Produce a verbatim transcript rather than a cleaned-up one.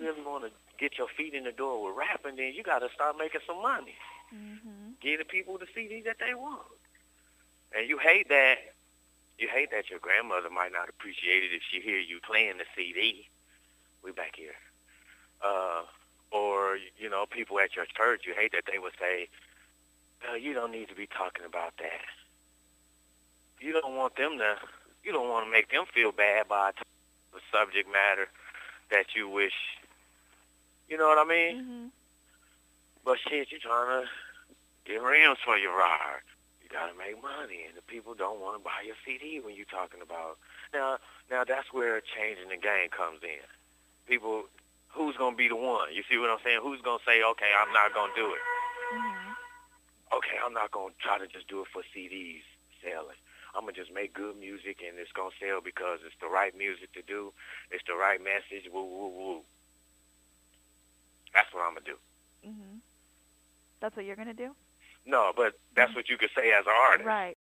really want to get your feet in the door with rapping, then you got to start making some money. Mm-hmm. Give the people the C D that they want. And you hate that. You hate that your grandmother might not appreciate it if she hear you playing the C D. We back here. Uh, or, you know, people at your church, you hate that they would say, oh, you don't need to be talking about that. You don't want them to, you don't want to make them feel bad by the subject matter that you wish, you know what I mean? Mm-hmm. But shit, you're trying to get rims for your ride. You got to make money, and the people don't want to buy your C D when you're talking about. Now, now that's where changing the game comes in. People, who's going to be the one? You see what I'm saying? Who's going to say, okay, I'm not going to do it? Mm-hmm. Okay, I'm not going to try to just do it for C Ds selling. I'm going to just make good music, and it's going to sell because it's the right music to do. It's the right message, woo, woo, woo. That's what I'm going to do. Mm-hmm. That's what you're going to do? No, but that's what you could say as an artist. Right.